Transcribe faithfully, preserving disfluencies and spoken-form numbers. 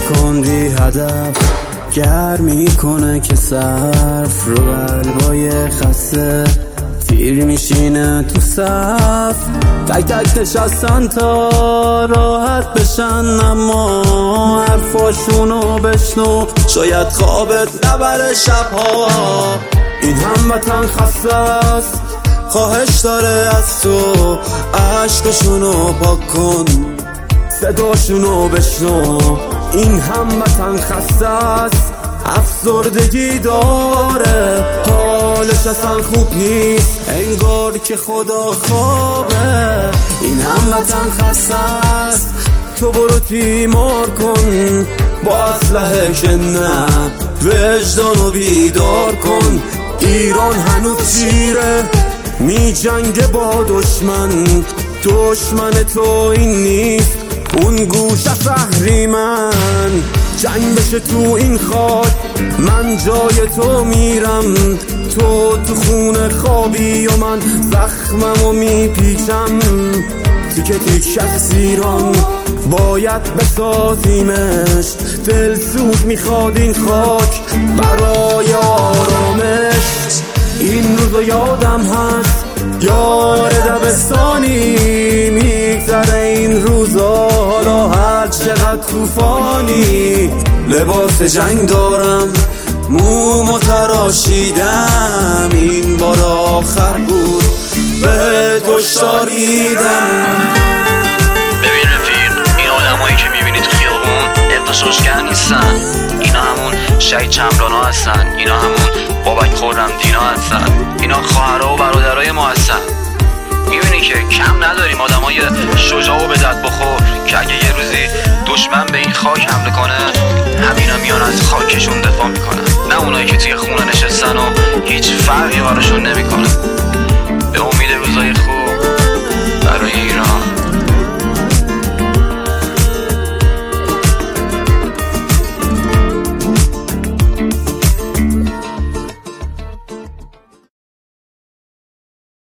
کن بی هدف گر میکنه که صرف رو قلبای خسته تیر میشینه تو صف. تک تک نشستن تا راحت بشن اما حرفاشونو بشنو شاید خوابت نبره شبها. این هموطن خسته است خواهش داره از تو عشقشونو پاک کن صداشونو بشنو. این هموطن خسته است افسردگی داره حالش اصلا خوب نیست انگار که خدا خوابه. این هموطن خسته است تو برو تیمار کن با اسلحه که نه وجدانو بیدار کن. ایران هنوز شیره می جنگ با دشمن دشمن تو این نیست اون گوش اهریمن. جنگ بشه تو این خاک من جای تو میرم تو تو خونه خوابی و من زخممو میپیچم. تیکه تیک از ایران باید بسازیمش دل سوز میخواد این خاک برای آرامش. این روزو یادم هست یار دبستانی میگذره این روزا حالا هر چقدر طوفانی. لباس جنگ دارم مومو تراشیدم این بار آخر بود به کشتار دیدم. ببین رفیق این آدمایی که میبینی تو خیابون اقتصاشگر نیستن اینا همون شهید چمران ها هستن اینا همون بابک خرمدین ها هستن اینا خواهرها و برادرای ما هستن. میبینی که کم نداریم آدمای شجاع و به دست بخور که اگه یه روزی دشمن به این خاک حمله کنه همینا میان از خاکشون دفاع میکنن نه اونایی که توی خونه نشستن و هیچ فرقی براشون نمیکنه.